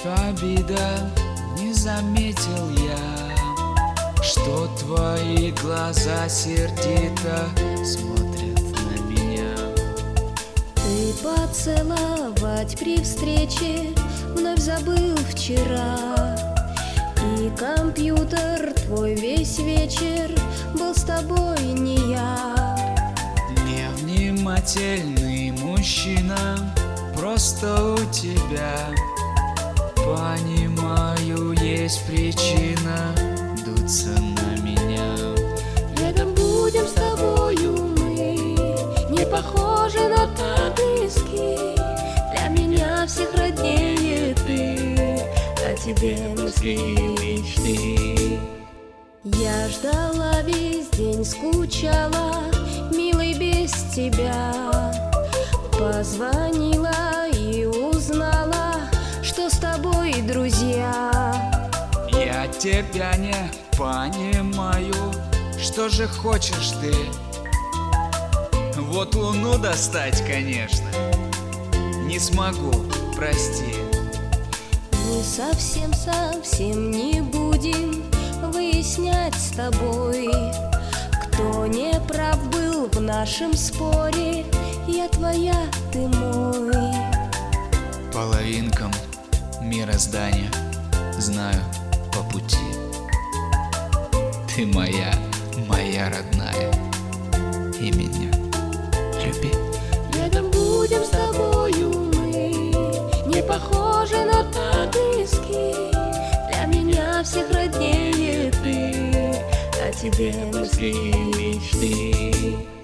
обида, не заметил я, что твои глаза сердито смотрят на меня. Ты поцеловать при встрече вновь забыл вчера, и компьютер твой весь вечер был с тобой не я. Невнимательный мужчина, просто у тебя, понимаю, есть причина дуться на меня. Рядом будем с тобою мы, не похожи, но так близки. Для меня всех роднее ты, о тебе мысли и мечты. Я ждала весь день, скучала, милый, без тебя. Позвонила и узнала, что с тобой друзья. Я тебя не понимаю, что же хочешь ты? Вот луну достать, конечно, не смогу, прости. Мы совсем не будем выяснять с тобой, кто не прав был в нашем споре. Я твоя, ты мой. Половинкам мироздания знаю по пути. Ты моя родная, и меня люби. Рядом будем с тобою мы, не похожи, но так близки. Для меня всех роднее ты, о тебе мысли и мечты.